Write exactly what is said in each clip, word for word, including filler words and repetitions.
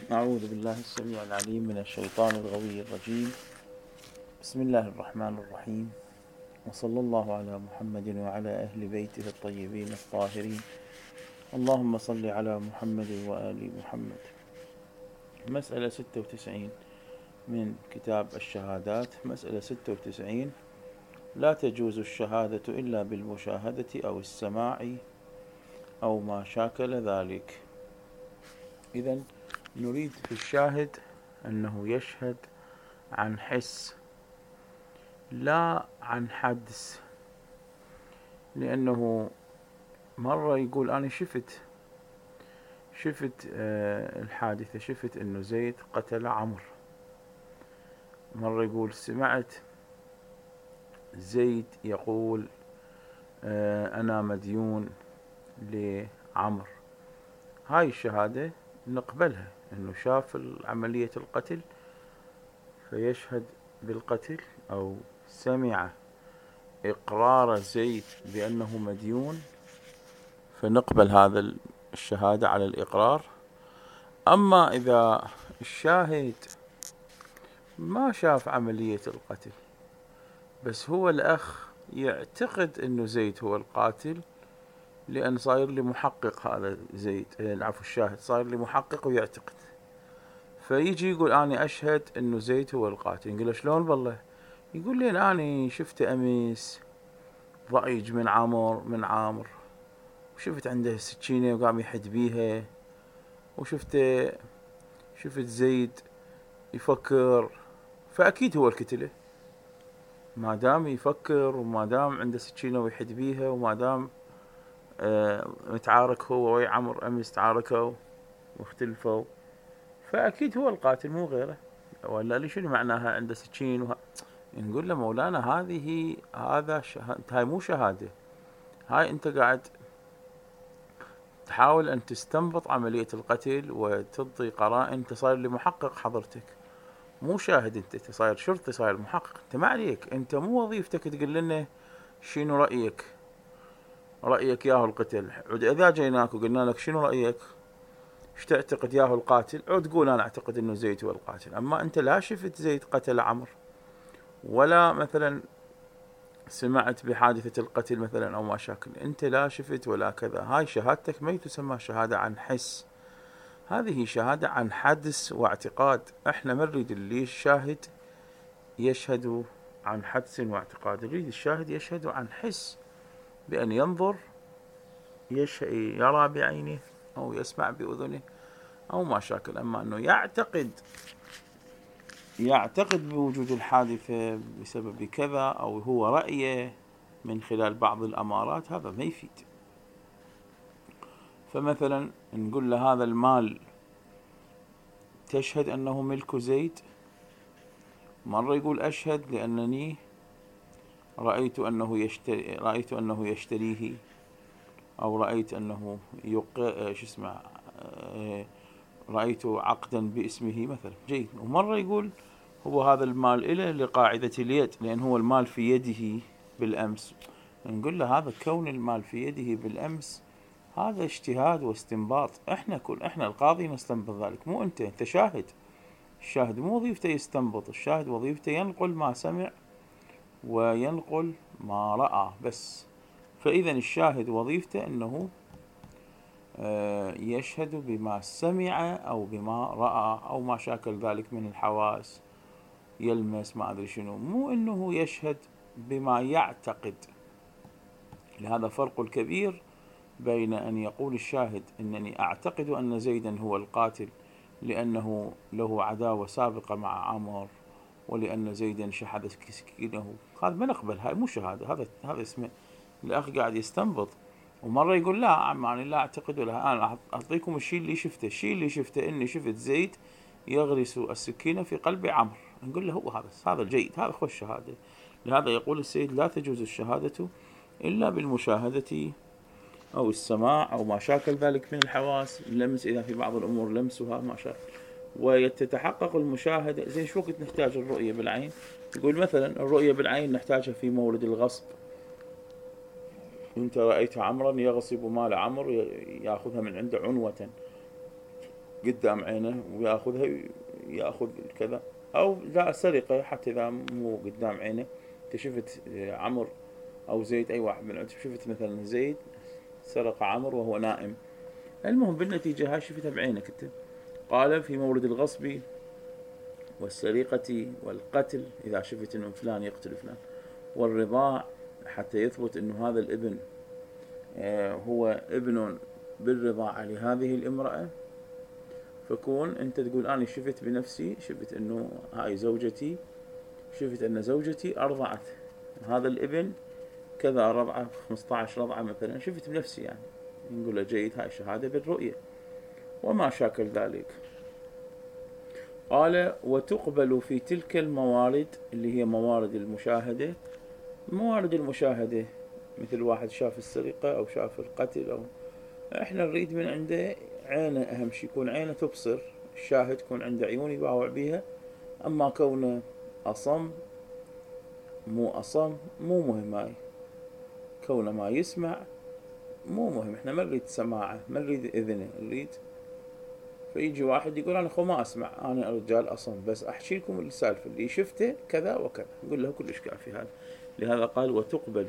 أعوذ بالله السميع العليم من الشيطان الغوي الرجيم. بسم الله الرحمن الرحيم، وصلى الله على محمد وعلى أهل بيته الطيبين الطاهرين. اللهم صل على محمد وآل محمد. مسألة ستة وتسعين من كتاب الشهادات. مسألة ستة وتسعين: لا تجوز الشهادة إلا بالمشاهدة أو السماع أو ما شاكل ذلك. إذن نريد في الشاهد أنه يشهد عن حس لا عن حدس، لأنه مرة يقول أنا شفت شفت آه الحادثة، شفت أنه زيد قتل عمر. مرة يقول سمعت زيد يقول آه أنا مديون لعمر. هاي الشهادة نقبلها، أنه شاف عملية القتل فيشهد بالقتل، أو سمع إقرار زيد بأنه مديون فنقبل هذا الشهادة على الإقرار. أما إذا الشاهد ما شاف عملية القتل بس هو الأخ يعتقد أنه زيد هو القاتل، لأن صاير لي محقق، هذا زيد العفو الشاهد صاير لي محقق ويعتقد، فيجي يقول أنا أشهد أنه زيد هو القاتل. نقول له شلون بالله؟ يقول لي أنا شفت أمس ضعيج من عمر من عامر، وشفت عنده سكينة وقام يحد بيها، وشفت شفت زيد يفكر، فأكيد هو الكتلة ما دام يفكر، وما دام عنده سكينة ويحد بيها، وما دام آه متعارك هو ويا عمر أمس تعاركوا واختلفوا، فأكيد هو القاتل مو غيره. ولا لي شنو معناها عنده سكين وه... نقول له مولانا هذه هذا شهادة، هاي مو شهادة، هاي أنت قاعد تحاول أن تستنبط عملية القتل وتعطي قرائن. أنت صاير لي محقق حضرتك، مو شاهد، انت صاير شرطي، صاير محقق، انت ما عليك، انت مو وظيفتك تقول لنا شنو رأيك، رأيك ياهو القتل. عود اذا جيناك وقلنا لك شنو رأيك، ايش تعتقد ياهو القاتل، عود قول انا اعتقد انه زيد هو القاتل. اما انت لا شفت زيد قتل عمر، ولا مثلا سمعت بحادثة القتل مثلا او ما شاكل، انت لا شفت ولا كذا، هاي شهادتك ما تسمى شهادة عن حس، هذه شهادة عن حدس واعتقاد. احنا ما نريد اللي الشاهد يشهد عن حدس واعتقاد، نريد الشاهد يشهد عن حس، بأن ينظر يرى بعينه أو يسمع بأذنه أو ما شاكل. أما أنه يعتقد يعتقد بوجود الحادثة بسبب كذا، أو هو رأيه من خلال بعض الأمارات، هذا ما يفيد. فمثلا نقول له هذا المال تشهد أنه ملك زيد، مرة يقول أشهد لأنني رأيت أنه يشتري رأيت أنه يشتريه، أو رأيت أنه يق... شو اسمه رأيت عقدا باسمه مثلا، جيد. ومرة يقول هو هذا المال إله لقاعدة اليد، لأن هو المال في يده بالأمس. نقول له هذا كون المال في يده بالأمس هذا اجتهاد واستنباط، احنا كل احنا القاضي نستنبط ذلك، مو انت، انت شاهد. الشاهد مو وظيفته يستنبط، الشاهد وظيفته ينقل ما سمع وينقل ما رأى بس. فإذا الشاهد وظيفته أنه يشهد بما سمع أو بما رأى أو ما شاكل ذلك من الحواس، يلمس ما أدري شنو، مو أنه يشهد بما يعتقد. لهذا فرق الكبير بين أن يقول الشاهد أنني أعتقد أن زيدا هو القاتل لأنه له عداوة سابقة مع عمر، ولأن زيدا شحذ سكينه، هذا ما نقبل، هاي مو شهادة، هذا هذا اسمه الأخ قاعد يستنبط. ومرة يقول لا عماني لا أعتقد ولا، أنا أعطيكم الشيء اللي شفته، الشيء اللي شفته إني شفت زيد يغرس السكينة في قلب عمرو. نقول له هو هذا هذا الجيد، هذا خوش شهادة. لهذا يقول السيد لا تجوز الشهادة إلا بالمشاهدة أو السماع أو ما شاكل ذلك من الحواس، اللمس إذا في بعض الأمور لمسها ما شاكل، ويتحقق المشاهدة. زين شو وقت نحتاج الرؤية بالعين؟ يقول مثلا الرؤية بالعين نحتاجها في مورد الغصب، انت رأيت عمرا يغصب مال عمر، ياخذها من عنده عنوة، قدام عينه وياخذها ياخذ كذا، او لا سرقة حتى اذا مو قدام عينه. انت شفت عمرو او زيد، اي واحد من عندكم شفت مثلا زيد سرق عمرو وهو نائم، المهم بالنتيجة هاي شفتها بعينك انت. قال في مورد الغصب والسرقة والقتل، اذا شفت انه فلان يقتل فلان، والرضاع حتى يثبت انه هذا الابن هو ابن بالرضاعة لهذه الامرأة، فكون انت تقول انا شفت بنفسي، شفت انه هاي زوجتي، شفت ان زوجتي ارضعت هذا الابن كذا رضعة خمسة عشر رضعة مثلا، شفت بنفسي يعني، نقول له جيد، هاي شهادة بالرؤية وما شاكل ذلك. قال وتقبل في تلك الموارد اللي هي موارد المشاهدة. موارد المشاهدة مثل واحد شاف السرقة أو شاف القتل، أو إحنا نريد من عنده عينه، أهم شيء يكون عينه تبصر، الشاهد يكون عنده عيون يباوع بيها. أما كونه أصم مو أصم مو مهم، هاي كونه ما يسمع مو مهم، إحنا ما نريد سماعه، ما نريد إذنه، نريد. فيجي واحد يقول أنا خو ما أسمع، أنا رجال أصم، بس أحكي لكم السالفة اللي شفته كذا وكذا، نقول له كل إشكال في هذا. لهذا قال وتقبل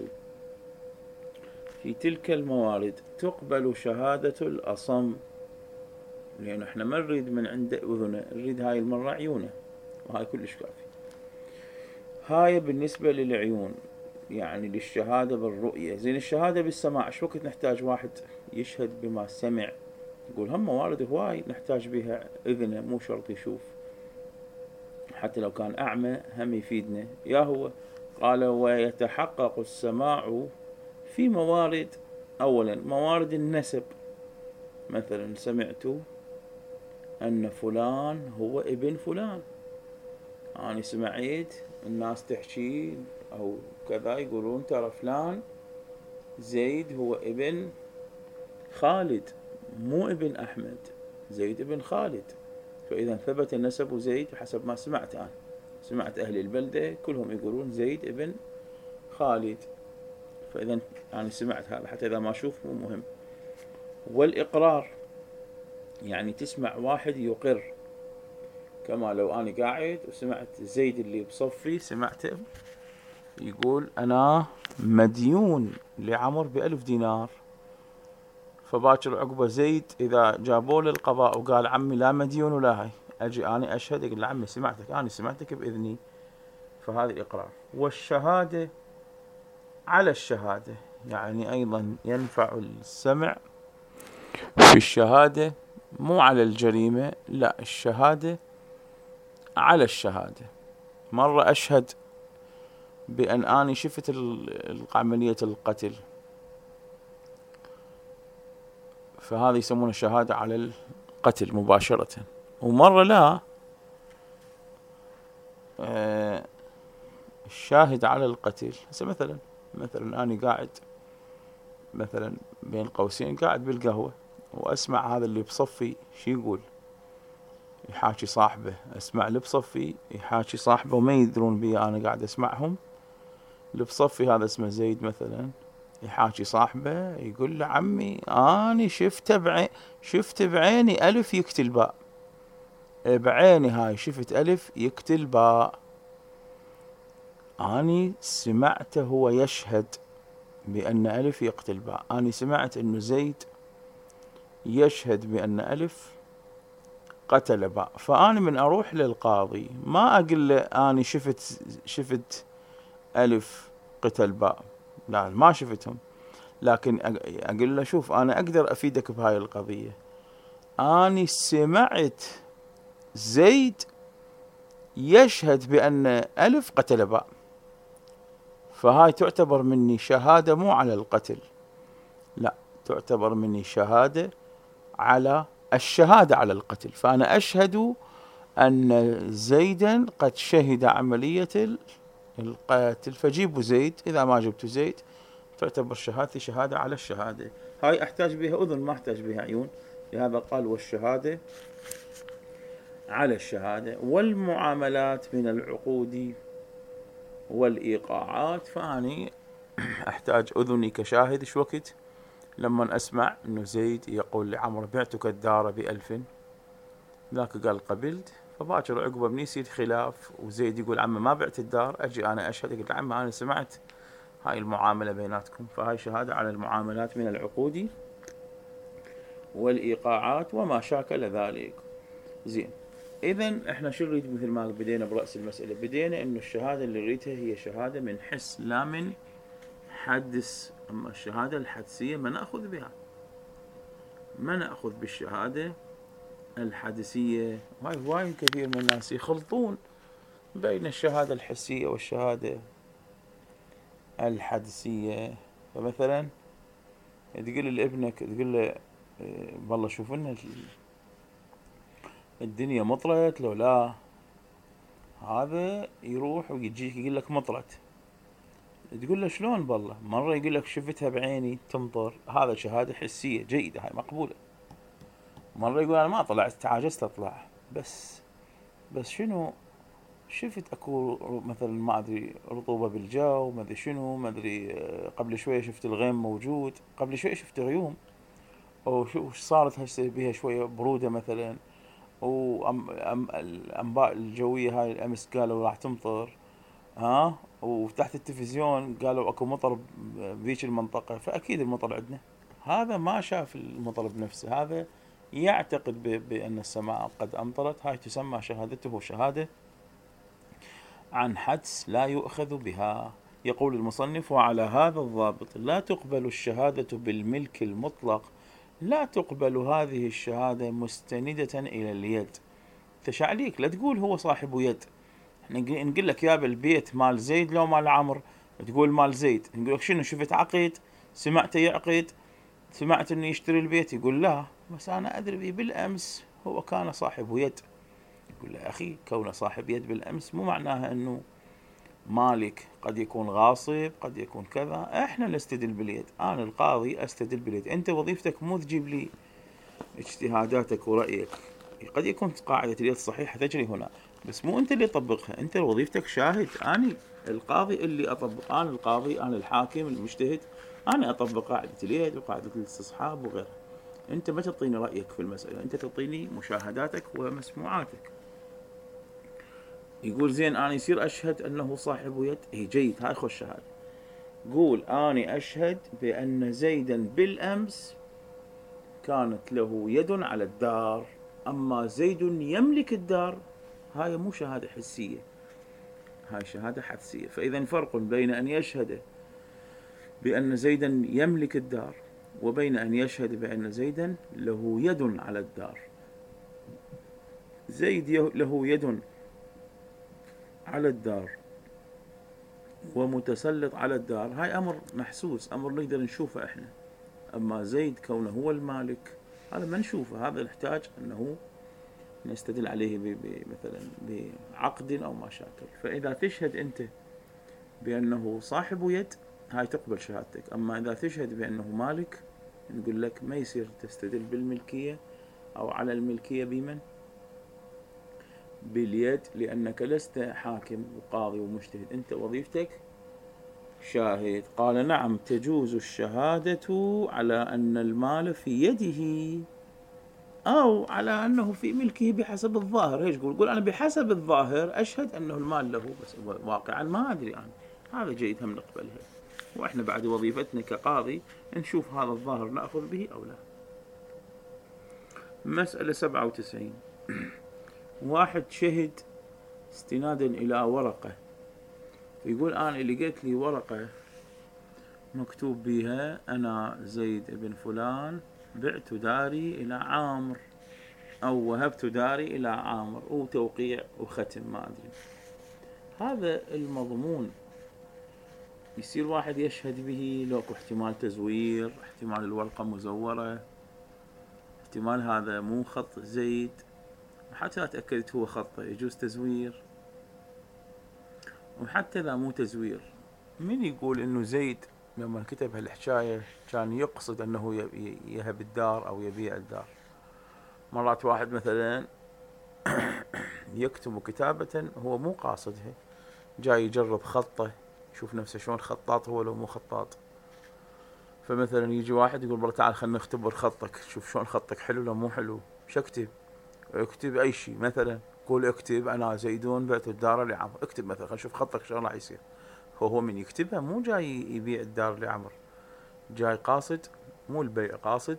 في تلك الموارد، تقبل شهادة الأصم، لأن احنا ما نريد من عنده أذنه، نريد هاي المرة عيونه، وهاي كل إشكال فيه. هاي بالنسبة للعيون، يعني للشهادة بالرؤية. زين الشهادة بالسماع، ايش وقت نحتاج واحد يشهد بما سمع؟ يقول هم موارد هواي نحتاج بها إذنه، مو شرط يشوف، حتى لو كان أعمى هم يفيدنا. يا هو قال ويتحقق السماع في موارد، أولا موارد النسب، مثلا سمعت أن فلان هو ابن فلان، أنا يعني سمعت الناس تحكي أو كذا يقولون ترى فلان زيد هو ابن خالد مو ابن أحمد، زيد ابن خالد. فإذا ثبت النسب زيد حسب ما سمعت أنا، سمعت أهل البلدة كلهم يقولون زيد ابن خالد، فإذا أنا يعني سمعت هذا حتى إذا ما أشوف مو مهم. والإقرار، يعني تسمع واحد يقر، كما لو أنا قاعد وسمعت زيد اللي بصفي سمعته يقول أنا مديون لعمر بألف دينار، فباكر عقبه زيد إذا جابوا له القضاء وقال عمي لا مديون ولا هاي، أجي أنا أشهد أقول عمي سمعتك، أنا سمعتك بإذني، فهذا إقرار. والشهادة على الشهادة، يعني أيضا ينفع السمع في الشهادة، مو على الجريمة، لا الشهادة على الشهادة. مرة أشهد بأن أني شفت عملية القتل، فهذا يسمونه شهادة على القتل مباشرة. ومرة لا، آه الشاهد على القتل، مثلا مثلا أنا قاعد مثلا بين قوسين قاعد بالقهوة وأسمع هذا اللي بصفي شي يقول، يحاكي صاحبه، أسمع اللي بصفي يحاكي صاحبه وما يدرون بي أنا قاعد أسمعهم. اللي بصفي هذا اسمه زيد مثلا يحاكي صاحبه يقول له عمي أنا شفته بعين، شفت بعيني ألف يكتل باء، بعيني هاي شفت ألف يكتل باء، أني سمعته هو يشهد بأن ألف يقتل باء، أني سمعت أنه زيد يشهد بأن ألف قتل باء. فأنا من أروح للقاضي ما أقول له أنا شفت شفت ألف قتل باء، لا ما شفتهم، لكن أقول له شوف أنا أقدر أفيدك بهاي القضية، أنا سمعت زيد يشهد بأن ألف قتل باء، فهاي تعتبر مني شهادة مو على القتل، لا تعتبر مني شهادة على الشهادة على القتل. فأنا أشهد أن زيدا قد شهد عملية القتل، فجيبوا زيد، إذا ما جبتوا زيد تعتبر شهادتي شهادة على الشهادة. هاي أحتاج بها أذن ما أحتاج بها عيون، لهذا قال والشهادة على الشهادة. والمعاملات من العقود والإيقاعات، فأني أحتاج أذني كشاهد إيش وقت لما أسمع إنه زيد يقول لعمر بعتك الدار بألف، ذاك قال قبلت، فباكر عقبه من يصير خلاف وزيد يقول عمه ما بعت الدار، اجي انا اشهد اقول عمه انا سمعت هاي المعامله بيناتكم، فهاي شهاده على المعاملات من العقود والايقاعات وما شاكل ذلك. زين، اذا احنا شو نريد؟ مثل ما بدينا براس المساله، بدينا انه الشهاده اللي نريدها هي شهاده من حس لا من حدس. اما الشهاده الحدسيه ما ناخذ بها، ما ناخذ بالشهاده الحدسيه. هاي هواي كثير من الناس يخلطون بين الشهاده الحسيه والشهاده الحدسيه. فمثلا تقول لابنك، تقول له والله شوف لنا الدنيا مطرت لو لا، هذا يروح ويجيك يقول لك مطرت، تقول له شلون بالله؟ مرة يقول لك شفتها بعيني تمطر، هذا شهادة حسية جيدة، هاي مقبولة. مرة يقول أنا ما طلعت، تعاجزت أطلع، بس بس شنو شفت أكو مثلا ما أدري رطوبة بالجو، ما أدري شنو، ما أدري قبل شوية شفت الغيم موجود، قبل شوية شفت غيوم، أو شو صارت هسه بها شوية برودة مثلا، والأنباء الجوية هاي الأمس قالوا راح تمطر، ها، وتحت التلفزيون قالوا اكو مطر بذيك المنطقة، فأكيد المطر عندنا. هذا ما شاف المطر بنفسه، هذا يعتقد بأن السماء قد أمطرت، هاي تسمى شهادته شهادة عن حدس لا يؤخذ بها. يقول المصنف: وعلى هذا الضابط لا تقبل الشهادة بالملك المطلق، لا تقبل هذه الشهادة مستندة إلى اليد. تشعليك لا تقول هو صاحب يد، نقول لك يا بالبيت مال زيد لو مال عمرو، تقول مال زيد، نقول لك شنو شفت عقد، سمعته يعقد، سمعت انه يشتري البيت، يقول لا بس انا ادري بالامس هو كان صاحب يد. يقول له اخي كونه صاحب يد بالامس مو معناها انه مالك، قد يكون غاصب، قد يكون كذا. احنا نستدل باليد، انا القاضي استدل باليد، انت وظيفتك مو تجيب لي اجتهاداتك ورأيك، قد يكون قاعدة اليد صحيحة تجري هنا، بس مو أنت اللي تطبقها، أنت وظيفتك شاهد، أنا القاضي اللي أطبق، أنا القاضي، أنا الحاكم المجتهد، أنا أطبق قاعدة اليد وقاعدة الاستصحاب وغيرها. أنت ما تعطيني رأيك في المسألة، أنت تعطيني مشاهداتك ومسموعاتك. يقول زين أنا يصير أشهد أنه صاحب يد، هي جيد، هاي خوش شهادة. قول أنا أشهد بأن زيدا بالأمس كانت له يد على الدار، أما زيد يملك الدار، هاي مو شهادة حسية، هاي شهادة حدسية. فإذا فرق بين أن يشهد بأن زيدا يملك الدار وبين أن يشهد بأن زيدا له يد على الدار. زيد له يد على الدار ومتسلط على الدار، هاي أمر محسوس، أمر نقدر نشوفه إحنا. أما زيد كونه هو المالك، هذا ما نشوفه، هذا نحتاج أنه نستدل عليه مثلا بعقد أو ما شاكل. فإذا تشهد أنت بأنه صاحب يد، هاي تقبل شهادتك. أما إذا تشهد بأنه مالك، نقول لك ما يصير تستدل بالملكية أو على الملكية بمن؟ باليد، لأنك لست حاكم وقاضي ومجتهد، أنت وظيفتك شاهد. قال نعم تجوز الشهادة على أن المال في يده أو على أنه في ملكه بحسب الظاهر. ايش يقول؟ يقول أنا بحسب الظاهر أشهد أنه المال له، بس واقعا ما أدري أنا. هذا جيد، هم نقبلها، وإحنا بعد وظيفتنا كقاضي نشوف هذا الظاهر نأخذ به أو لا. مسألة سبعة وتسعين. واحد شهد استنادا إلى ورقة، يقول أنا لقيت لي ورقة مكتوب بها أنا زيد ابن فلان بعت داري إلى عامر، أو وهبت داري إلى عامر، وتوقيع وختم ما أدري. هذا المضمون يصير واحد يشهد به، لو احتمال تزوير، احتمال الورقة مزورة، احتمال هذا مو خط زيد، حتى أتأكدت هو خطه يجوز تزوير. وحتى إذا مو تزوير، من يقول إنه زيد لما كتب هالحكاية كان يقصد أنه يهب الدار أو يبيع الدار؟ مرات واحد مثلا يكتب كتابة هو مو قاصدها، جاي يجرب خطه، يشوف نفسه شلون خطاط هو لو مو خطاط. فمثلا يجي واحد يقول والله تعال خلنا نختبر خطك، شوف شلون خطك حلو لو مو حلو، شو اكتب؟ اكتب أي شيء، مثلا قول اكتب أنا زيدون بعت الدار لعمر، اكتب مثلا، خلينا نشوف خطك شلون راح يصير. فهو من يكتبها مو جاي يبيع الدار لعمر، جاي قاصد، مو البيع، قاصد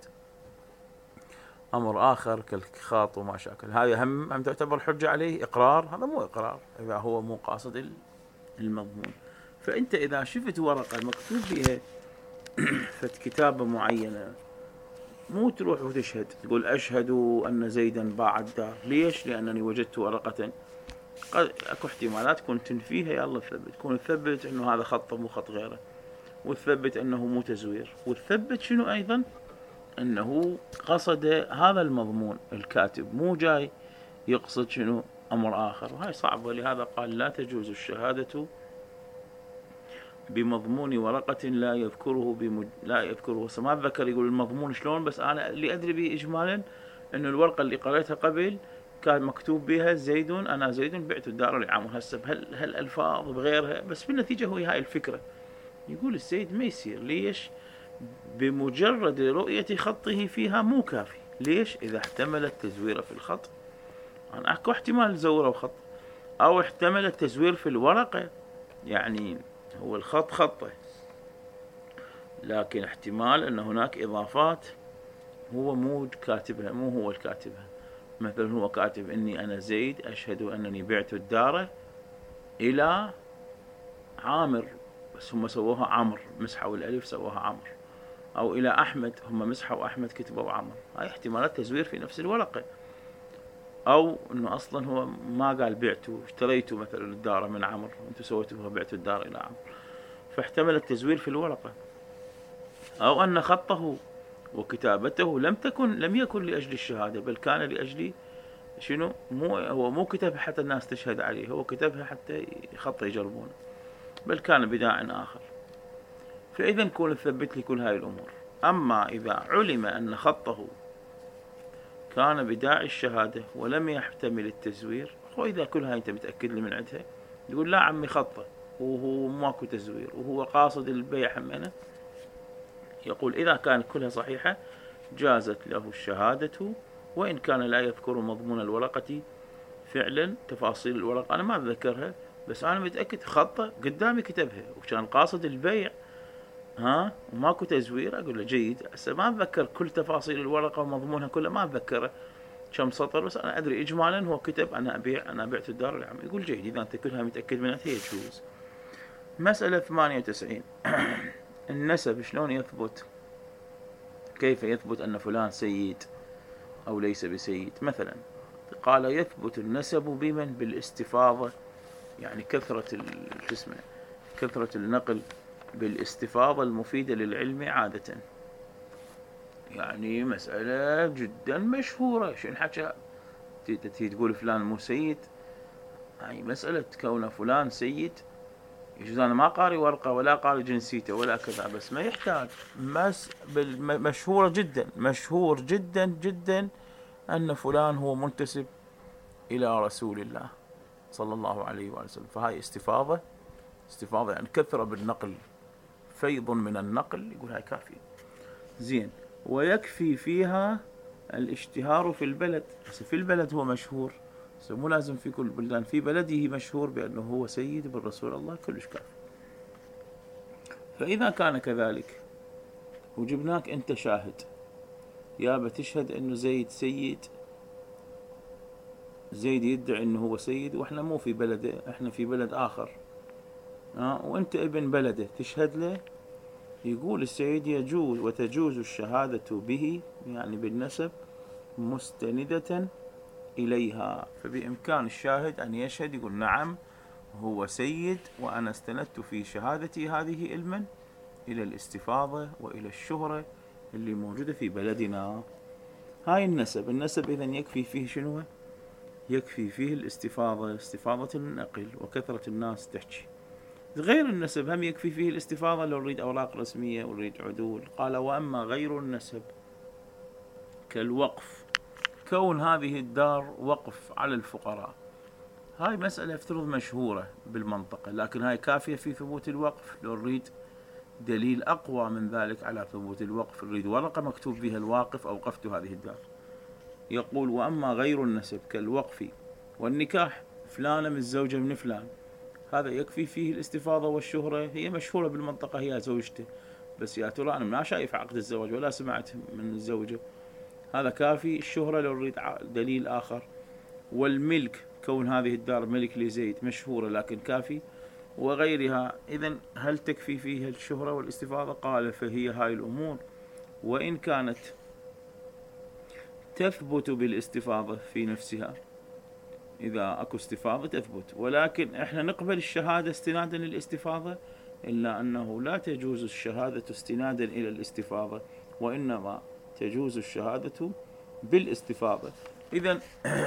أمر آخر كالخاط وما شاكل. هذا هم هم تعتبر حجة عليه إقرار؟ هذا مو إقرار إذا هو مو قاصد المضمون. فأنت إذا شفت ورقة مكتوب بها فت كتابة معينة، مو تروح وتشهد تقول أشهد أن زيدا باع الدار. ليش؟ لأنني وجدت ورقة. قد أكو احتمالات تكون تنفيها، يلا تثبت، تكون تثبت أنه هذا خط مو خط غيره، وتثبت أنه مو تزوير، وتثبت شنو أيضا؟ أنه قصد هذا المضمون الكاتب، مو جاي يقصد شنو أمر آخر. وهاي صعبة، لهذا قال لا تجوز الشهادة بمضمون ورقة لا يذكره بمج... لا يذكره. ما ذكر يقول المضمون شلون، بس أنا اللي أدري به إجمالا أنه الورقة اللي قريتها قبل كان مكتوب بها زيد، أنا زيد بعت الدار لعمر. هسه بهال هالألفاظ بغيرها، بس بالنتيجة هو هاي الفكرة. يقول السيد ما يصير. ليش؟ بمجرد رؤية خطه فيها مو كافي. ليش؟ إذا احتمل التزوير في الخط، أنا أكو احتمال زوره خط، أو احتمل التزوير في الورقة، يعني هو الخط خطه، لكن احتمال أن هناك إضافات هو مو كاتبها، مو هو الكاتبها. مثلا هو كاتب إني أنا زيد أشهد أنني بعت الدار إلى عامر، بس هم سووها عمر، مسحوا الألف سووها عمر. أو إلى أحمد، هم مسحوا أحمد كتبوا عمر. هاي احتمالات تزوير في نفس الورقة. أو إنه أصلا هو ما قال بعتوا، اشتريتوا مثلا الدار من عمر، أنتوا سويتوها بعتوا الدار إلى عمر، فاحتمل التزوير في الورقة. أو أن خطه وكتابته لم تكن لم يكن لأجل الشهادة، بل كان لأجل شنو؟ مو هو مو كتبها حتى الناس تشهد عليه، هو كتبها حتى خط يجربونه، بل كان بداع آخر. فإذا نكون نثبت لي كل هاي الأمور. أما إذا علم أن خطه كان بداعي الشهادة ولم يحتمل التزوير، وإذا كل هاي أنت متأكد لي من عندها، تقول لا عمي خطه وهو ماكو تزوير وهو قاصد البيع همنا، يقول إذا كانت كلها صحيحة جازت له الشهادة، وإن كان لا يذكر مضمون الورقة فعلا. تفاصيل الورقة أنا ما أتذكرها، بس أنا متأكد خطه قدامي كتبها وكان قاصد البيع، ها، وماكو تزوير. أقول له جيد. هسه ما أتذكر كل تفاصيل الورقة ومضمونها كلها، ما أتذكره كم سطر، بس أنا أدري إجمالا هو كتب أنا أبيع، أنا بعت الدار لعمي. يقول جيد، إذا أنت كلها متأكد منها يجوز. مسألة ثمانية وتسعين. النسب شلون يثبت؟ كيف يثبت أن فلان سيد أو ليس بسيد؟ مثلا قال يثبت النسب بمن؟ بالاستفاضة، يعني كثرة الجسم، كثرة النقل، بالاستفاضة المفيدة للعلم عادة. يعني مسألة جدا مشهورة، شو الحكى تي تقول فلان مو سيد؟ يعني مسألة كون فلان سيد، يجوز أنا ما قاري ورقة ولا قاري جنسيته ولا كذا، بس ما يحتاج، مس مشهورة جدا، مشهور جدا جدا أن فلان هو منتسب إلى رسول الله صلى الله عليه وسلم. فهاي استفاضة، استفاضة يعني كثرة بالنقل، فيض من النقل، يقول هاي كافية. زين. ويكفي فيها الاشتهار في البلد. بس في البلد هو مشهور، مو لازم في كل بلدان، في بلده مشهور بأنه هو سيد بالرسول الله، كلش كافي. فإذا كان كذلك وجبناك أنت شاهد، يا بتشهد أنه زيد سيد، زيد يدعي أنه هو سيد وإحنا مو في بلده، إحنا في بلد آخر، أه؟ وأنت ابن بلده تشهد له. يقول السيد يجوز وتجوز الشهادة به، يعني بالنسب، مستندة إليها. فبإمكان الشاهد أن يشهد يقول نعم هو سيد، وأنا استندت في شهادتي هذه علما إلى الاستفاضة وإلى الشهرة اللي موجودة في بلدنا. هاي النسب. النسب إذن يكفي فيه شنو؟ يكفي فيه الاستفاضة، استفاضة النقل وكثرة الناس تحكي. غير النسب هم يكفي فيه الاستفاضة، لو نريد أوراق رسمية ونريد عدول. قال وأما غير النسب كالوقف، كون هذه الدار وقف على الفقراء، هاي مسألة افترض مشهورة بالمنطقة، لكن هاي كافية في ثبوت الوقف. لو نريد دليل أقوى من ذلك على ثبوت الوقف، نريد ورقة مكتوب بها الواقف أوقفت هذه الدار، يقول وأما غير النسب كالوقف والنكاح، فلانة من الزوجة من فلان، هذا يكفي فيه الاستفاضة والشهرة، هي مشهورة بالمنطقة هي زوجته، بس يا ترى أنا ما شايف عقد الزواج ولا سمعت من الزوجة، هذا كافي الشهرة لو نريد دليل آخر. والملك، كون هذه الدار ملك لزيد مشهورة لكن كافي، وغيرها. إذن هل تكفي فيها الشهرة والاستفاضة؟ قال فهي هاي الأمور وإن كانت تثبت بالاستفاضة في نفسها، إذا أكو استفاضة تثبت، ولكن إحنا نقبل الشهادة استنادا للاستفاضة، إلا أنه لا تجوز الشهادة استنادا إلى الاستفاضة، وإنما تجوز الشهادة بالاستفاضة. إذن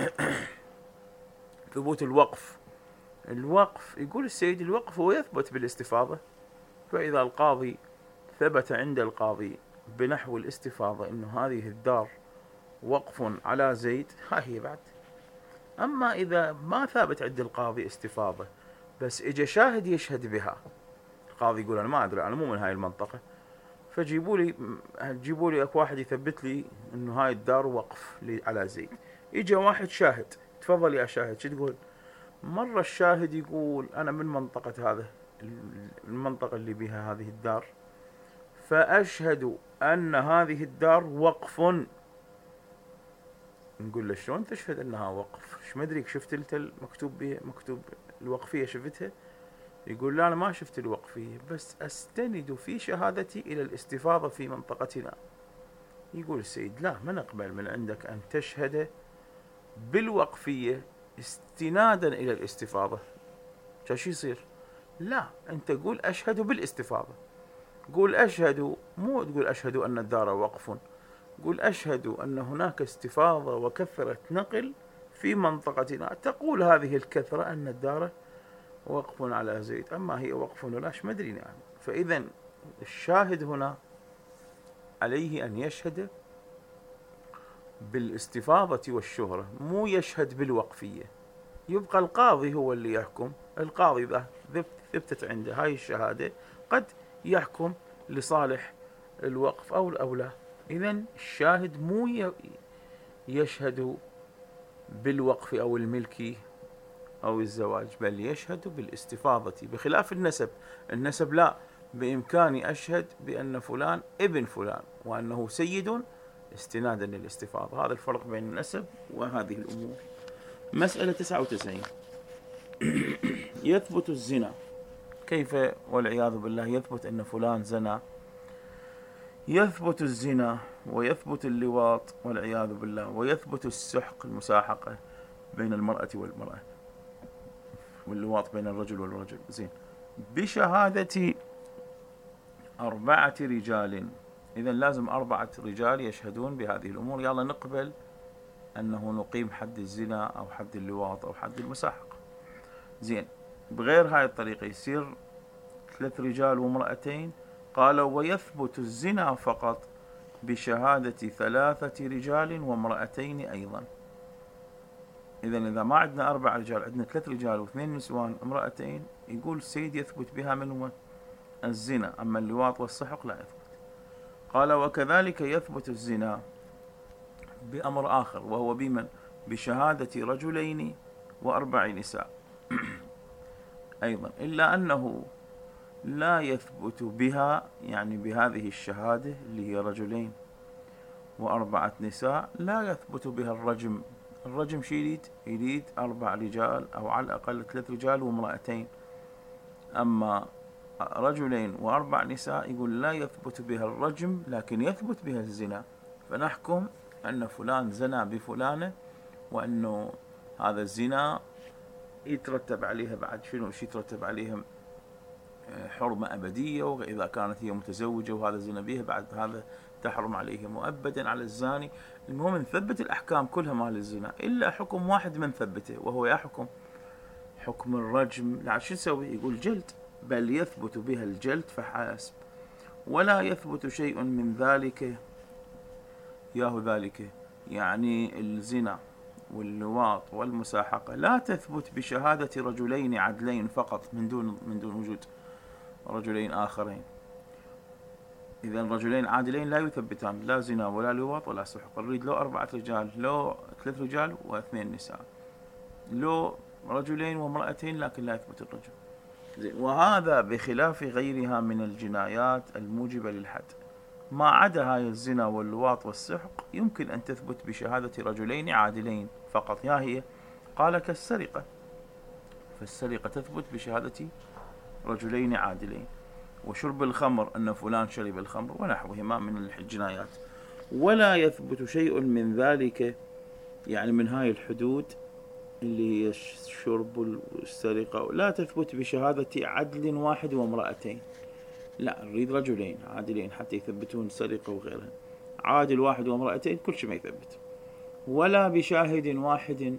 ثبوت الوقف، الوقف يقول السيد الوقف هو يثبت بالاستفاضة، فإذا القاضي ثبت عند القاضي بنحو الاستفاضة إنه هذه الدار وقف على زيد، ها هي بعد. أما إذا ما ثابت عند القاضي استفاضة بس إجا شاهد يشهد بها، القاضي يقول أنا ما أدري، أنا مو من هاي المنطقة، فجيبوا لي جيبوا لي أكو واحد يثبت لي إنه هاي الدار وقف على زيد. إجا واحد شاهد، تفضل يا شاهد، شو تقول؟ مرة الشاهد يقول أنا من منطقة هذا المنطقة اللي بها هذه الدار، فأشهد أن هذه الدار وقف. نقول له شلون تشهد أنها وقف؟ ايش مدريك شفت انت المكتوب بيه مكتوب الوقفية شفتها؟ يقول لا أنا ما شفت الوقفية، بس أستند في شهادتي إلى الاستفاضة في منطقتنا. يقول السيد لا، ما نقبل من عندك أن تشهد بالوقفية استنادا إلى الاستفاضة. شو يصير؟ لا، أنت قول أشهد بالاستفاضة، قول أشهد، مو تقول أشهد أن الدار وقف، قول أشهد أن هناك استفاضة وكثرة نقل في منطقتنا، تقول هذه الكثرة أن الدار وقف على زيد، أما هي وقف ولاش مدري يعني. فإذا الشاهد هنا عليه أن يشهد بالاستفاضة والشهرة، مو يشهد بالوقفية. يبقى القاضي هو اللي يحكم، القاضي إذا ثبتت عنده هاي الشهادة قد يحكم لصالح الوقف أو الأولى. إذن الشاهد مو يشهد بالوقف أو الملك أو الزواج، بل يشهد بالاستفاضة، بخلاف النسب. النسب لا، بإمكاني أشهد بأن فلان ابن فلان وأنه سيد استنادا للاستفاضة. هذا الفرق بين النسب وهذه الأمور. مسألة تسعة وتسعين. يثبت الزنا، كيف والعياذ بالله يثبت أن فلان زنا؟ يثبت الزنا ويثبت اللواط والعياذ بالله، ويثبت السحق المساحقة بين المرأة والمرأة، واللواط بين الرجل والرجل، زين، بشهادة أربعة رجال. إذن لازم أربعة رجال يشهدون بهذه الأمور. يلا نقبل أنه نقيم حد الزنا أو حد اللواط أو حد المساحقة، زين. بغير هاي الطريقة يصير ثلاث رجال وامرأتين. قالوا ويثبت الزنا فقط بشهادة ثلاثة رجال وامرأتين أيضا. إذن إذا ما عندنا أربع رجال، عندنا ثلاث رجال واثنين نسوان امرأتين، يقول السيد يثبت بها من الزنا، أما اللواط والسحق لا يثبت. قال وكذلك يثبت الزنا بأمر آخر، وهو بمن؟ بشهادة رجلين وأربع نساء أيضا، إلا أنه لا يثبت بها، يعني بهذه الشهادة اللي هي رجلين وأربعة نساء، لا يثبت بها الرجم. الرجم شي يريد؟ يريد أربع رجال أو على الأقل ثلاث رجال وامرأتين. أما رجلين وأربع نساء يقول لا يثبت بها الرجم، لكن يثبت بها الزنا. فنحكم أن فلان زنا بفلانة، وأنه هذا الزنا يترتب عليها بعد شنو؟ شي يترتب عليها حرمة أبدية، وإذا كانت هي متزوجة وهذا زنا بها بعد هذا تحرم عليه مؤبدا على الزاني. المهم نثبت الأحكام كلها مال الزنا، إلا حكم واحد من ثبته، وهو يا حكم حكم الرجم. لا شو يسوي؟ يقول جلد، بل يثبت بها الجلد فحسب، ولا يثبت شيء من ذلك. ياهو ذلك يعني الزنا واللواط والمساحقة لا تثبت بشهادة رجلين عدلين فقط، من دون من دون وجود رجلين آخرين. إذا رجلين عادلين لا يثبتان لا زنا ولا لواط ولا سحق. نريد لو أربعة رجال، لو ثلاث رجال واثنين نساء، لو رجلين وامرأتين لكن لا يثبت الرجل. زين. وهذا بخلاف غيرها من الجنايات الموجبة للحد. ما عدا هاي الزنا واللواط والسحق يمكن أن تثبت بشهادة رجلين عادلين فقط. يا هي قال كالسرقة، فالسرقة تثبت بشهادة رجلين عادلين. وشرب الخمر أن فلان شرب الخمر ونحوهما من الجنايات. ولا يثبت شيء من ذلك، يعني من هاي الحدود اللي هي الشرب والسرقة، لا تثبت بشهادة عدل واحد وامرأتين. لا، نريد رجلين عادلين حتى يثبتون سرقة وغيرها. عادل واحد وامرأتين كل شيء ما يثبت. ولا بشاهد واحد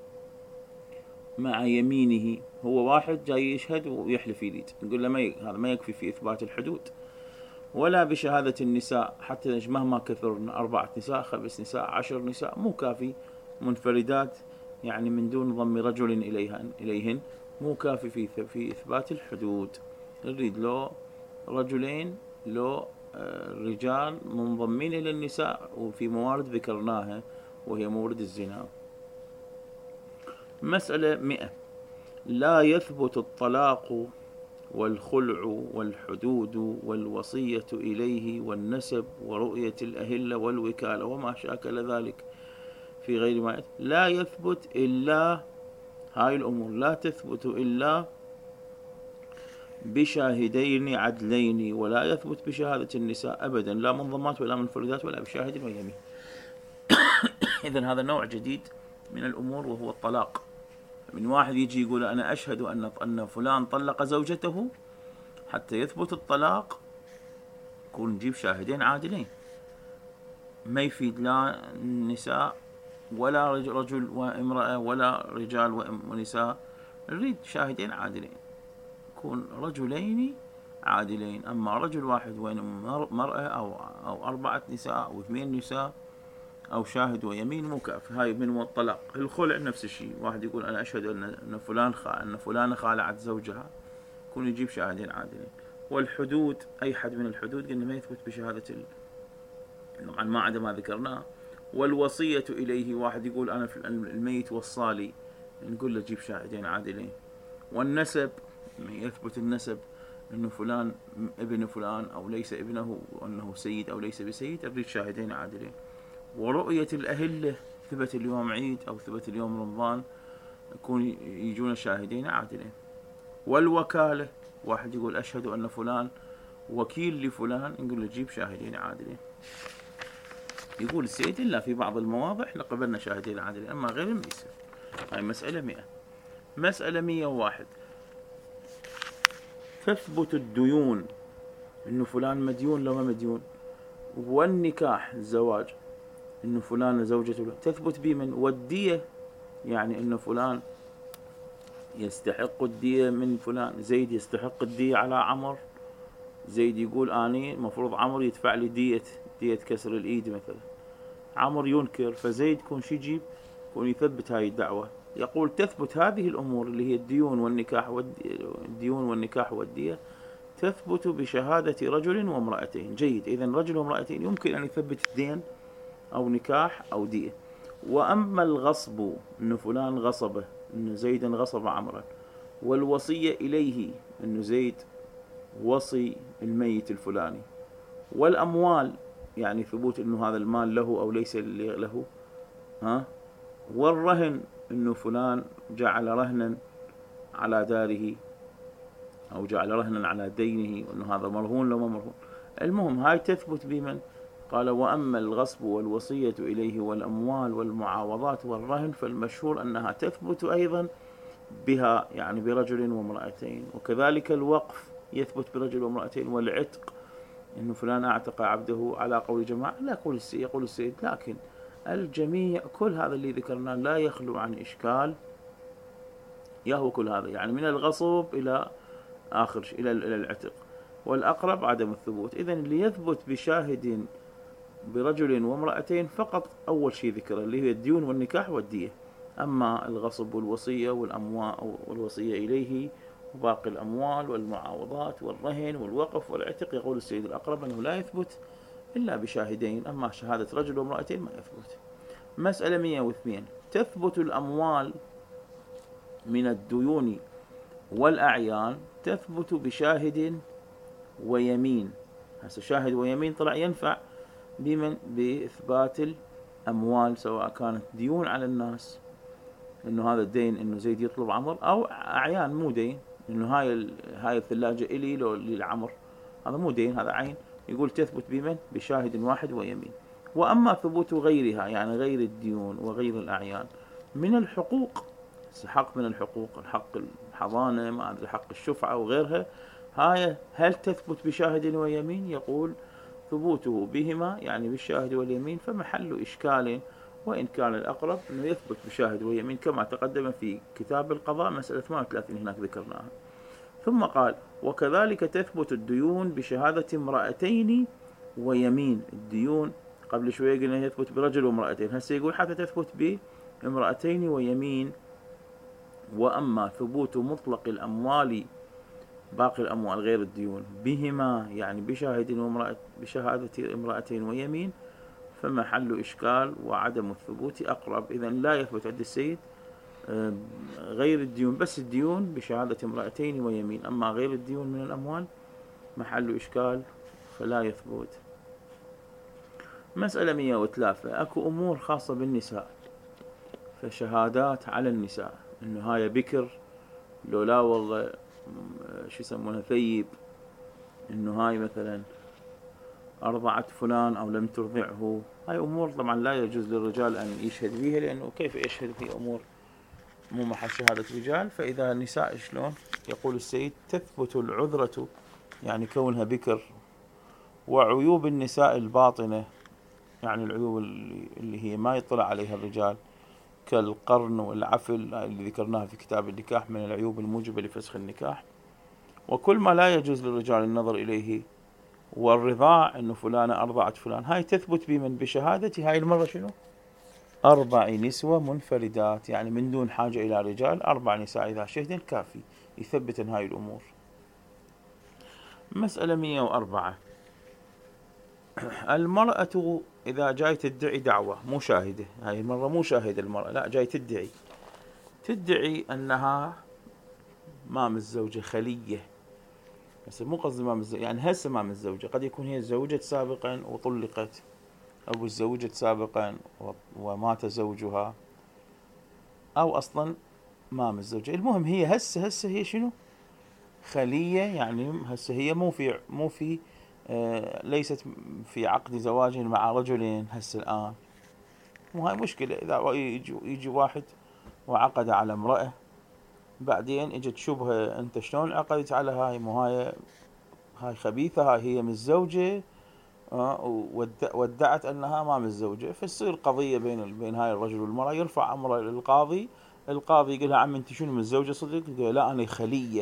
مع يمينه، هو واحد جاي يشهد ويحلف يزيد، نقول له ما ي... هذا ما يكفي في إثبات الحدود. ولا بشهادة النساء، حتى مهما كثرن، أربعة نساء، خمس نساء، عشر نساء، مو كافي منفردات، يعني من دون ضم رجل إليهن, إليهن مو كافي في, في إثبات الحدود. نريد له رجلين، له رجال منضمين إلى النساء، وفي موارد ذكرناها وهي مورد الزنا. مسألة مئة. لا يثبت الطلاق والخلع والحدود والوصية إليه والنسب ورؤية الأهلة والوكالة وما شاكل ذلك في غير ما يثبت. لا يثبت إلا هاي الأمور، لا تثبت إلا بشاهدين عدلين. ولا يثبت بشهادة النساء أبدا، لا منضمات ولا منفردات ولا بشاهد ويمين. إذن هذا نوع جديد من الأمور وهو الطلاق. من واحد يجي يقول أنا أشهد أن أن فلان طلق زوجته، حتى يثبت الطلاق يكون نجيب شاهدين عادلين. ما يفيد لا نساء ولا رجل وامرأة ولا رجال ونساء، نريد شاهدين عادلين، يكون رجلين عادلين. أما رجل واحد وين مرأة أو أو أربعة نساء أو اثنين نساء أو شاهد ويمين مو كافي. هاي من الطلاق. الخلع نفس الشيء، واحد يقول أنا أشهد أن فلان أن فلانة خالعت زوجها، يكون يجيب شاهدين عادلين. والحدود، أي حد من الحدود قلنا ما يثبت بشهادة ال... طبعا ما عدا ما ذكرناه. والوصية إليه، واحد يقول أنا في الميت وصالي، نقول له جيب شاهدين عادلين. والنسب، يثبت النسب أنه فلان ابن فلان أو ليس ابنه، وأنه سيد أو ليس بسيد، أريد شاهدين عادلين. ورؤية الأهلة، ثبت اليوم عيد أو ثبت اليوم رمضان، يكون يجون شاهدين عادلين. والوكالة، واحد يقول أشهد أن فلان وكيل لفلان، نقول له جيب شاهدين عادلين. يقول السيد إلا في بعض المواضع احنا قبلنا شاهدين عادلين، أما غير ما يصير. هاي مسألة مئة. مسألة مئة وواحد. تثبت الديون، إنه فلان مديون لو ما مديون. والنكاح الزواج، إنه فلان زوجته تثبت بمن. والدية، يعني إنه فلان يستحق الدية من فلان. زيد يستحق الدية على عمر، زيد يقول أني مفروض عمر يدفع لي دية دية كسر الإيد مثلا. عمر ينكر، فزيد يكون شي يجيب، يكون يثبت هاي الدعوة. يقول تثبت هذه الأمور اللي هي الديون والنكاح والديون والنكاح والدية، تثبت بشهادة رجل وامرأتين. جيد. إذن رجل وامرأتين يمكن أن يثبت الدين أو نكاح أو دية. وأما الغصب، إنه فلان غصبه، إنه زيدا غصب عمرا. والوصية إليه، إنه زيد وصي الميت الفلاني. والأموال، يعني ثبوت إنه هذا المال له أو ليس له. ها. والرهن، إنه فلان جعل رهنا على داره أو جعل رهنا على دينه، وإنه هذا مرهون لو ما مرهون. المهم هاي تثبت بمن؟ قال وأما الغصب والوصية إليه والأموال والمعاوضات والرهن فالمشهور أنها تثبت أيضا بها، يعني برجل وامرأتين. وكذلك الوقف يثبت برجل وامرأتين. والعتق، إنه فلان أعتق عبده على قول جماعة، لا يقول السيد, يقول السيد لكن الجميع كل هذا اللي ذكرناه لا يخلو عن إشكال. يهو كل هذا يعني من الغصب إلى آخر شيء إلى العتق. والأقرب عدم الثبوت. إذن اللي يثبت بشاهد برجل وامرأتين فقط أول شيء ذكره اللي هي الديون والنكاح والدية. أما الغصب والوصية والأموال والوصية إليه وباقي الأموال والمعاوضات والرهن والوقف والعتق يقول السيد الأقرب أنه لا يثبت إلا بشاهدين، أما شهادة رجل وامرأتين ما يثبت. مسألة مئة واثنين، تثبت الأموال من الديون والأعيان تثبت بشاهد ويمين. هسه شاهد ويمين طلع ينفع بمن بإثبات الأموال، سواء كانت ديون على الناس إنه هذا الدين إنه زيد يطلب عمر، أو أعيان مو دين إنه هاي هاي الثلاجة إلي لو للعمر، هذا مو دين هذا عين، يقول تثبت بمن بشاهد واحد ويمين. وأما ثبوت غيرها يعني غير الديون وغير الأعيان من الحقوق، حق من الحقوق، الحق الحضانة ما أدري حق الشفعة وغيرها، هاي هل تثبت بشاهد ويمين؟ يقول ثبوته بهما يعني بالشاهد واليمين فمحل إشكال، وإن كان الأقرب أنه يثبت بشاهد ويمين كما تقدم في كتاب القضاء مسألة ثمانية وثلاثين هناك ذكرناها. ثم قال وكذلك تثبت الديون بشهادة امرأتين ويمين. الديون قبل شوية قلنا يثبت برجل وامرأتين، هسه يقول حتى تثبت بامرأتين ويمين. وأما ثبوت مطلق الأموال باقي الأموال غير الديون بهما يعني بشاهد وامرأة بشهادة امرأتين ويمين فمحل إشكال وعدم الثبوت أقرب. إذن لا يثبت عند السيد غير الديون، بس الديون بشهادة امرأتين ويمين، أما غير الديون من الأموال محل إشكال فلا يثبت. مسألة مئة وثلاثة، أكو أمور خاصة بالنساء، فشهادات على النساء إنه هاي بكر لو لا والله شو يسمونها ثيب، إنه هاي مثلا أرضعت فلان أو لم ترضعه، هاي أمور طبعا لا يجوز للرجال أن يشهد بها، لأنه كيف يشهد في أمور مو محل شهادة رجال. فإذا النساء شلون؟ يقول السيد تثبت العذرة يعني كونها بكر، وعيوب النساء الباطنة يعني العيوب اللي هي ما يطلع عليها الرجال كالقرن والعفل اللي ذكرناها في كتاب النكاح من العيوب الموجبة لفسخ النكاح، وكل ما لا يجوز للرجال النظر إليه، والرضاع إنه فلانة أرضعت فلان، هاي تثبت بمن بشهادة هاي المرة شنو؟ أربع نسوة منفردات، يعني من دون حاجة إلى رجال، أربع نساء إذا شهدن كافي يثبتن هاي الأمور. مسألة مئة وأربعة، المرأة إذا جاي تدعي دعوة مو شاهدة، هاي المرة مو شاهدة المرأة، لا جاي تدعي تدعي أنها مام الزوجة خلية، بس مو قصدي مام الزوجة يعني هسه مام الزوجة، قد يكون هي زوجت سابقا وطلقت، أو تزوجت سابقا ومات زوجها، أو أصلا مام الزوجة، المهم هي هسه هسه هي شنو؟ خلية، يعني هسه هي مو في مو في آه ليست في عقد زواج مع رجل هسه الآن، وهاي مشكلة. إذا يجي يجي واحد وعقد على امرأة بعدين اجت شبهة انت شلون عقدت على هاي، مو هاي هاي خبيثة، هاي هي متزوجة آه وادعت انها ما متزوجة، فتصير قضية بين بين هاي الرجل والمرأة، يرفع امره للقاضي، القاضي يقول لها عم انت شنو متزوجة صدق؟ تقول لا انا خلية،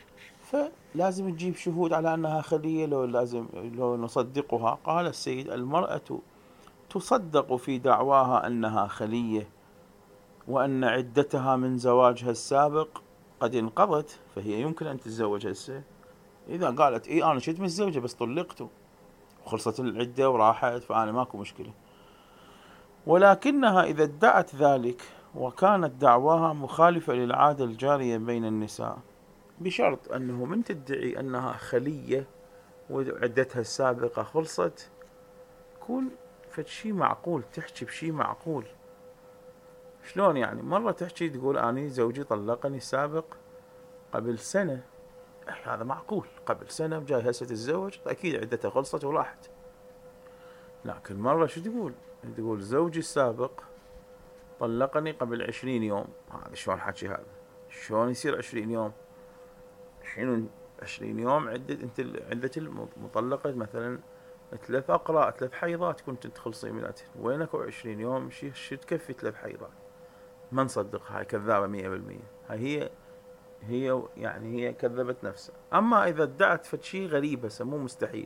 فلازم تجيب شهود على انها خلية، لو لازم لو نصدقها. قال السيد المرأة تصدق في دعواها انها خلية، وأن عدتها من زواجها السابق قد انقضت، فهي يمكن أن تتزوج هسه. إذا قالت إيه أنا شفت متزوجة بس طلقت وخلصت العدة وراحت فأنا ماكو مشكلة، ولكنها إذا ادعت ذلك وكانت دعواها مخالفة للعادة الجارية بين النساء، بشرط أنه من تدعي أنها خلية وعدتها السابقة خلصت، يكون فشي معقول، تحكي بشي معقول. شلون يعني؟ مرة تحكي تقول أنا زوجي طلقني السابق قبل سنة، هذا معقول، قبل سنة جاي هسه تتزوج أكيد عدتها خلصت وراحت. لكن مرة شو تقول؟ تقول زوجي السابق طلقني قبل عشرين يوم، هذا شلون حكي؟ هذا شلون يصير عشرين يوم؟ شنو عشرين يوم؟ عدة انت عدة المطلقة مثلا ثلاث أقراء ثلاث حيضات كنت تخلصي منها، وينك عشرين يوم؟ شي شو تكفي ثلاث حيضات؟ ما نصدق، هاي كذابة مية بالمية، هاي هي هي يعني هي كذبت نفسها. أما إذا ادعت فشي غريب هسه مو مستحيل،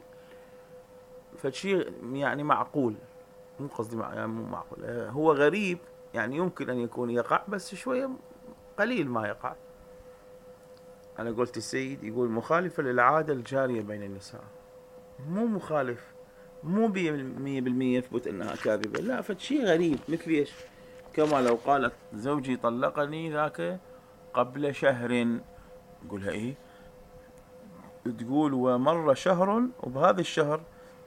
فشي يعني معقول، مو قصدي مع يعني مو معقول، هو غريب يعني يمكن أن يكون يقع بس شوية قليل ما يقع. على قولة السيد يقول مخالفة للعادة الجارية بين النساء، مو مخالف، مو مية بالمية يثبت أنها كاذبة، لا، فشي غريب. مثل إيش؟ كما لو قالت زوجي طلقني ذاك قبل شهر، نقولها إيه؟ تقول ومر شهر وبهذا الشهر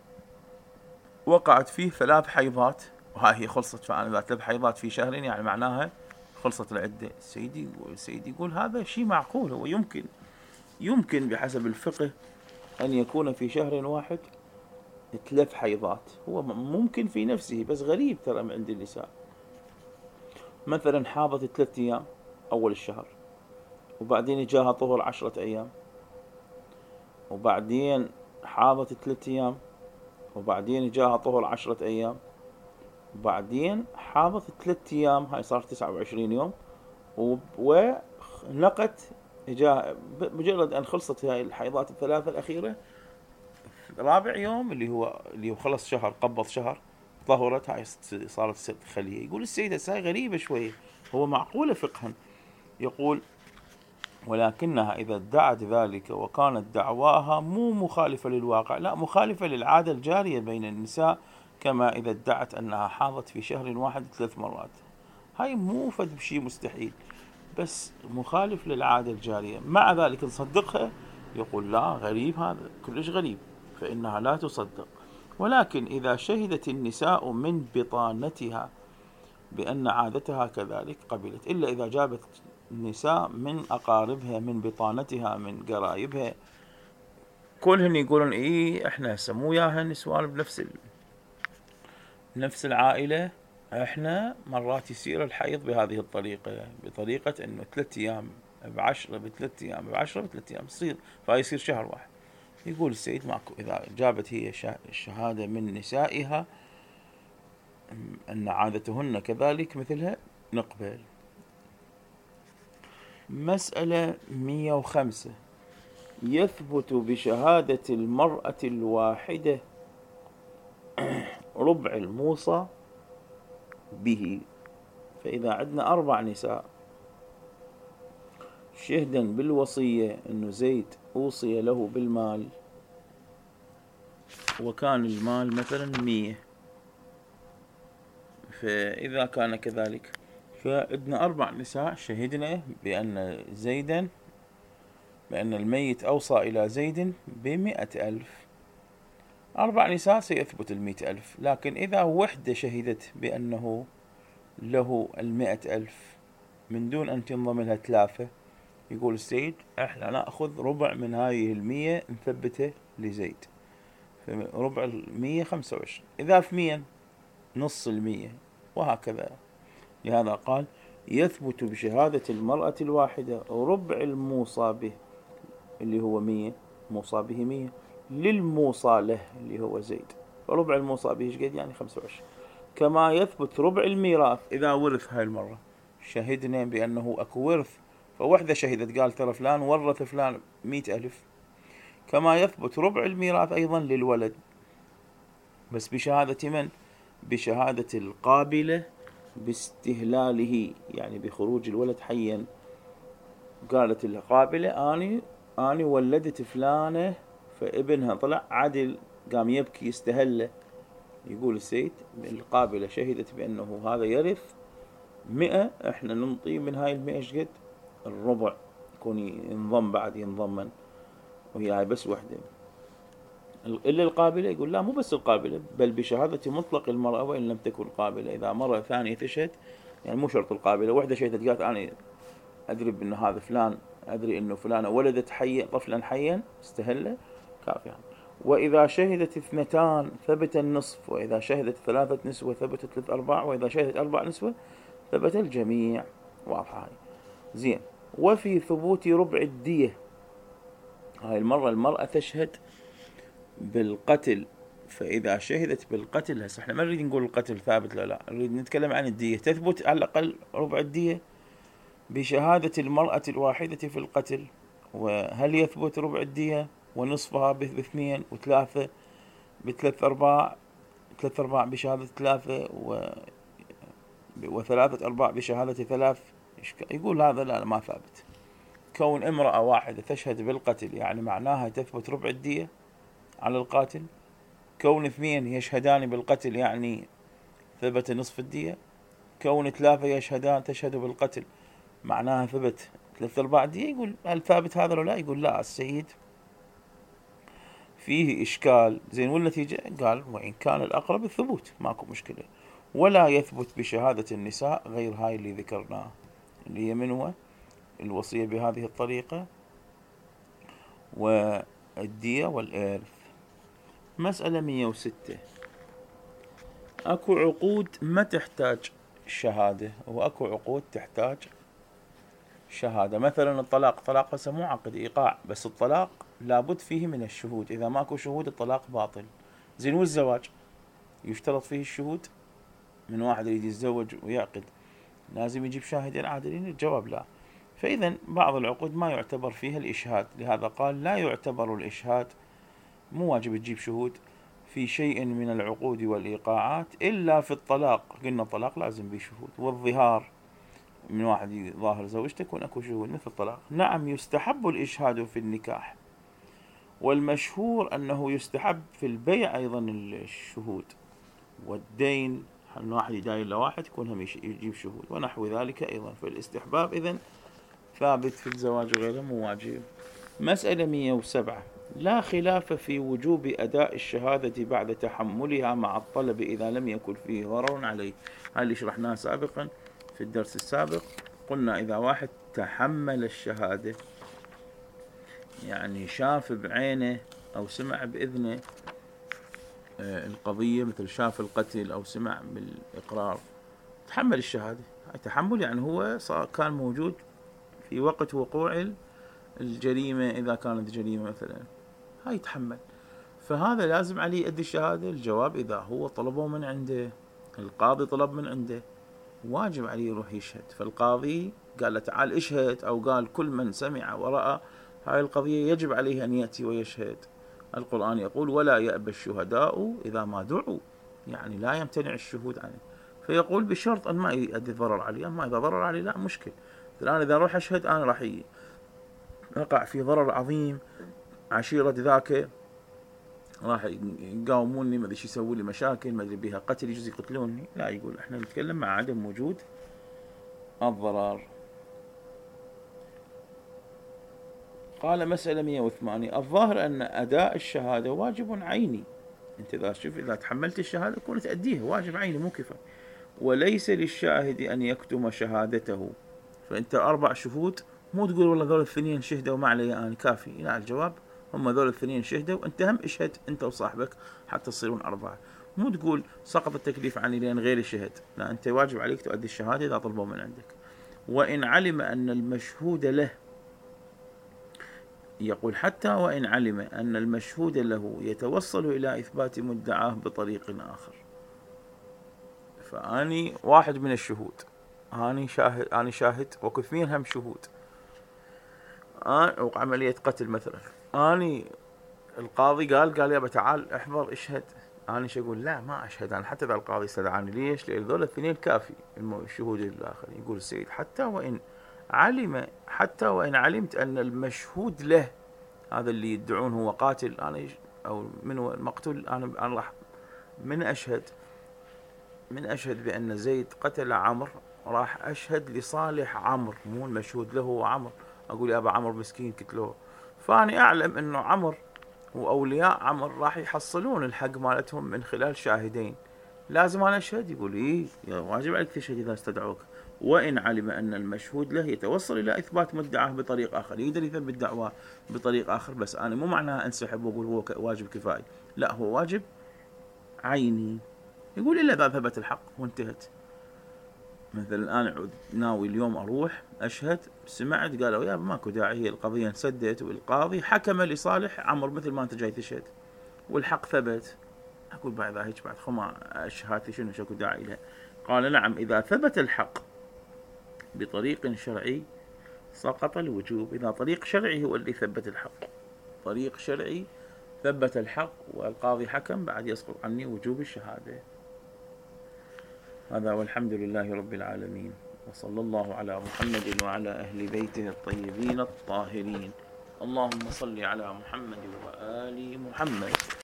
وقعت فيه ثلاث حيضات، وهاي هي خلصت، فأنا إذا ثلاث حيضات في شهر يعني معناها خلصت العدة. السيدي السيدي يقول هذا شيء معقول، هو يمكن يمكن بحسب الفقه أن يكون في شهر واحد ثلاث حيضات، هو ممكن في نفسه، بس غريب ترى عند النساء. مثلا حاضت ثلاث أيام أول الشهر، وبعدين جاها طهر عشرة أيام، وبعدين حاضت ثلاث أيام، وبعدين جاها طهر عشرة أيام، وبعدين حاضت ثلاث أيام، هاي صار تسعة وعشرين يوم، ونقت جاء مجرد أن خلصت هاي الحيضات الثلاثة الأخيرة، رابع يوم اللي هو اللي هو خلص شهر، قبض شهر، طهرت، هاي صارت ست خلية. يقول السيدة هاي غريبة شوية، هو معقولة فقها. يقول ولكنها إذا ادعت ذلك وكانت دعواها مو مخالفة للواقع، لا، مخالفة للعادة الجارية بين النساء، كما إذا ادعت أنها حاضت في شهر واحد ثلاث مرات، هاي مو فد بشي مستحيل، بس مخالف للعادة الجارية. مع ذلك نصدقها؟ يقول لا، غريب، هذا كلش غريب، فإنها لا تصدق. ولكن إذا شهدت النساء من بطانتها بأن عادتها كذلك قبلت، إلا إذا جابت النساء من أقاربها، من بطانتها، من قرايبها، كلهن يقولون إيه إحنا هسه مو وياها نسوان بنفس ال... نفس العائلة، إحنا مرات يصير الحيض بهذه الطريقة، بطريقة إنه ثلاث أيام بعشرة بثلاث أيام بعشرة بثلاث أيام تصير، فيصير شهر واحد. يقول السيد ماكو، إذا جابت هي الشهادة من نسائها أن عادتهن كذلك مثلها نقبل. مسألة مئة وخمسة، يثبت بشهادة المرأة الواحدة ربع الموصى به. فإذا عندنا أربع نساء شهدا بالوصية أنه زيد أوصي له بالمال، وكان المال مثلا مية، فإذا كان كذلك فعندنا أربع نساء شهدنا بأن زيدا بأن الميت أوصى إلى زيد بمئة ألف، أربع نساء سيثبت المئة ألف. لكن إذا وحدة شهدت بأنه له المئة ألف من دون أن تنضم لها ثلاثة، يقول السيد إحنا نأخذ ربع من هذه المية نثبته لزيد، فربع المية خمسة وعشرين، إذا اثنين نص المية، وهكذا. لهذا قال يثبت بشهادة المرأة الواحدة ربع الموصى به اللي هو مية، موصى به مية، للموصى له اللي هو زيد، فربع الموصى به ايش قد يعني خمسة وعشرين. كما يثبت ربع الميراث إذا ورث، هاي المرة شهدنا بأنه أكو ورث، فوحدة شهدت قال ترى فلان ورث فلان مئة ألف، كما يثبت ربع الميراث أيضا للولد، بس بشهادة من؟ بشهادة القابلة باستهلاله، يعني بخروج الولد حيا. قالت القابلة أني أني ولدت فلانة، فابنها طلع عدل قام يبكي يستهله، يقول السيد القابلة شهدت بأنه هذا يرث مئة، احنا ننطي من هاي المئة ايش قد؟ الربع، يكون ينضم بعد ينضمن، وهي هاي بس وحدة. إلا القابلة يقول لا، مو بس القابلة، بل بشهادة مطلق المرأة وإن لم تكن قابلة. إذا مرة ثانية تشهد، يعني مو شرط القابلة، وحدة شهدت قالت أنا أدري بأنه هذا فلان، أدري أنه فلانة ولدت حيا طفلا حيا استهله، كافي يعني. وإذا شهدت اثنتان ثبت النصف، وإذا شهدت ثلاثة نسوة ثبت ثلاث أرباع، وإذا شهدت أربع نسوة ثبت الجميع. واضحة هاي زين. وفي ثبوت ربع الدية، هاي المرة المرأة تشهد بالقتل، فإذا شهدت بالقتل، هسه احنا ما نريد نقول القتل ثابت، لا لا، نريد نتكلم عن الدية، تثبت على الأقل ربع الدية بشهادة المرأة الواحدة في القتل. وهل يثبت ربع الدية ونصفها باثنين، وثلاثة بثلاث أرباع، ثلاث أرباع بشهادة ثلاثة، و... وثلاثة أرباع بشهادة ثلاث؟ يقول هذا لا ما ثابت. كون امرأة واحدة تشهد بالقتل يعني معناها تثبت ربع الدية على القاتل. كون اثنين يشهدان بالقتل يعني ثبت نصف الدية. كون ثلاثة يشهدان تشهد بالقتل معناها ثبت ثلاث أرباع الدية. يقول هل ثابت هذا ولا لا؟ يقول لا السيد فيه إشكال. زين والنتيجة قال وإن كان الأقرب الثبوت ماكو مشكلة، ولا يثبت بشهادة النساء غير هاي اللي ذكرناه اللي هي من هو الوصية بهذه الطريقة والدية والإرث. مسألة مية وستة. أكو عقود ما تحتاج شهادة وأكو عقود تحتاج شهادة. مثلا الطلاق، طلاق هسه مو عقد إيقاع، بس الطلاق لابد فيه من الشهود، إذا ماكو شهود الطلاق باطل. زين والزواج يشترط فيه الشهود؟ من واحد يريد يتزوج ويعقد لازم يجيب شاهدين عادلين؟ الجواب لا. فإذا بعض العقود ما يعتبر فيها الإشهاد، لهذا قال لا يعتبر الإشهاد، مو واجب تجيب شهود في شيء من العقود والإيقاعات إلا في الطلاق. قلنا الطلاق لازم به شهود، والظهار من واحد يظاهر زوجته يكون أكو شهود مثل الطلاق. نعم يستحب الإشهاد في النكاح، والمشهور أنه يستحب في البيع أيضا الشهود، والدين أن واحد يداين لواحد يكون هم يجيب شهود ونحو ذلك أيضا. فالاستحباب إذن ثابت في الزواج وغيره مو واجب. مسألة مية وسبعة. لا خلاف في وجوب أداء الشهادة بعد تحملها مع الطلب إذا لم يكن فيه ضرر عليه. هذا اللي شرحناه سابقا في الدرس السابق. قلنا إذا واحد تحمل الشهادة يعني شاف بعينه أو سمع بإذنه القضية، مثل شاف القتل أو سمع بالإقرار، تحمل الشهادة. تحمل يعني هو صار كان موجود في وقت وقوع الجريمة، إذا كانت جريمة مثلا هاي يتحمل، فهذا لازم عليه يؤدي الشهادة. الجواب إذا هو طلبه من عنده، القاضي طلب من عنده، واجب عليه يروح يشهد. فالقاضي قال له تعال اشهد، أو قال كل من سمع ورأى هاي القضية يجب عليه أن يأتي ويشهد. القرآن يقول ولا يأبى الشهداء إذا ما دعوا، يعني لا يمتنع الشهود عنه. فيقول بشرط أن ما يؤدي ضرر عليه. أما إذا ضرر عليه لا مشكل، الآن إذا روح أشهد أنا راح يقع في ضرر عظيم، عشيرة ذاك راح يقاوموني، ما ادري ايش يسوي لي مشاكل، ما ادري بيها قتل، يجوز يقتلوني. لا، يقول احنا نتكلم مع عدم وجود الضرر. قال مسألة مية وثمانية. الظاهر أن أداء الشهادة واجب عيني. أنت إذا شوف إذا تحملت الشهادة كون تأديها، واجب عيني مو كفاية. وليس للشاهد أن يكتم شهادته. فأنت أربع شهود مو تقول والله ذول الاثنين شهدوا ما علي أنا كافي. لا، الجواب هم ذول الاثنين شهدوا، أنت هم اشهد أنت وصاحبك حتى تصيرون أربعة. مو تقول سقط التكليف عني لأن غيري شهد. لا، أنت واجب عليك تؤدي الشهادة إذا طلبوا من عندك. وإن علم أن المشهود له، يقول حتى وإن علم أن المشهود له يتوصل إلى إثبات مدعاه بطريق آخر. فأني واحد من الشهود، أني شاهد، أني شاهد وكثير هم شهود، أو عملية قتل مثلا، أني القاضي قال قال يابا تعال احضر اشهد، أنا شو أقول؟ لا ما أشهد أنا حتى إذا القاضي استدعاني. ليش؟ لأن ذول الاثنين كافي الشهود الآخرين. يقول السيد حتى وإن علم، حتى وإن علمت أن المشهود له، هذا اللي يدعون هو قاتل أنا أو من هو المقتول، أنا أنا راح من أشهد من أشهد بأن زيد قتل عمر، راح أشهد لصالح عمر، مو المشهود له هو عمر. أقول يا أبا عمر مسكين قتلوه، فأنا أعلم أنه عمر وأولياء عمر راح يحصلون الحق مالتهم من خلال شاهدين، لازم أنا أشهد. يقول إيه واجب عليك تشهد إذا استدعوك. وإن علم أن المشهود له يتوصل إلى إثبات مدعاه بطريق آخر، يقدر يثبت دعواه بطريق آخر، بس أنا مو معناها أنسحب وأقول هو واجب كفائي، لا هو واجب عيني. يقول إلا إذا ثبت الحق وانتهت. مثلا أنا ناوي اليوم أروح أشهد، سمعت قالوا يا ماكو داعي، هي القضية انسدت والقاضي حكم لصالح عمر مثل ما أنت جاي تشهد والحق ثبت. أقول بعد هيك بعد خما أشهادتي شنو شكو داعي لها؟ قال نعم إذا ثبت الحق بطريق شرعي سقط الوجوب. إذا طريق شرعي هو اللي ثبت الحق، طريق شرعي ثبت الحق والقاضي حكم، بعد يسقط عني وجوب الشهادة. هذا والحمد لله رب العالمين. وصلى الله على محمد وعلى أهل بيته الطيبين الطاهرين. اللهم صل على محمد وآل محمد.